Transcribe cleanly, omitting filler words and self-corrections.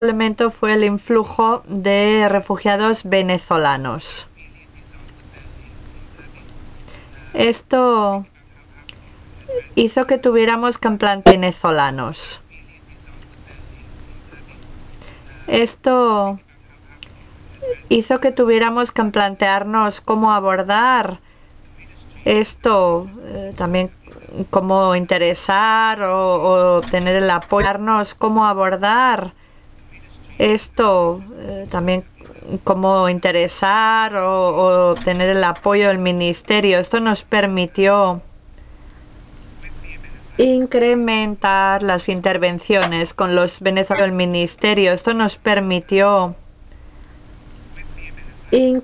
elemento fue el influjo de refugiados venezolanos. Esto hizo que tuviéramos que plantear venezolanos. Esto hizo que tuviéramos que plantearnos cómo abordar esto, también cómo interesar o tener el apoyo, cómo abordar esto, también cómo interesar o tener el apoyo del ministerio. Esto nos permitió incrementar las intervenciones con los venezolanos del ministerio. Esto nos permitió